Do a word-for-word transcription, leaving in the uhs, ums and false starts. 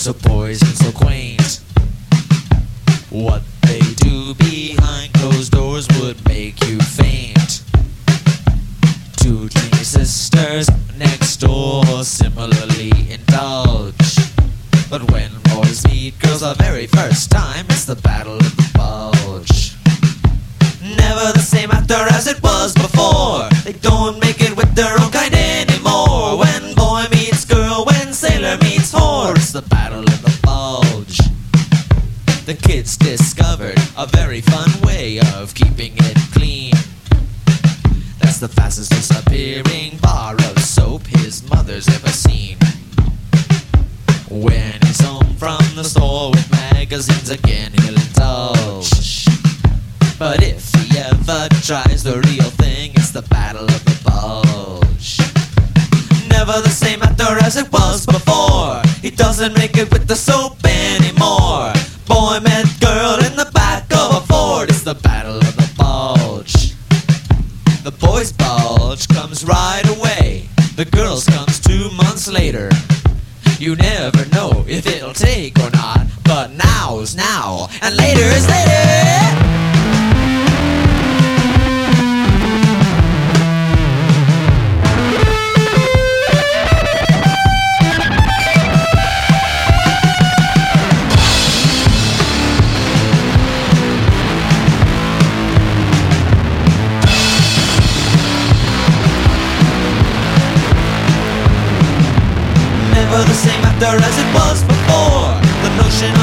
so poised and so quaint. What they do behind closed doors would make you faint. Two teeny sisters next door similarly indulge. But when boys meet girls the very first time, it's the battle of the bulge. Never the same after as it was before. They don't make it with their own kind anymore. When boy meets girl, when sailor meets whore, it's the battle of the bulge. The kids discovered a very fun way of keeping it clean. That's the fastest disappearing bar of soap his mother's ever seen. When he's home from the store with magazines again, he'll indulge. But if he ever tries the real thing, it's the battle of the bulge. Never the same after as it was before. He doesn't make it with the soap anymore. Boy met girl in the back of a Ford, it's the battle of the bulge. The boy's bulge comes right away. The girl's comes two months later. You never know if it'll take or not, but now's now, and later is later. Never the same after as it was before. The notion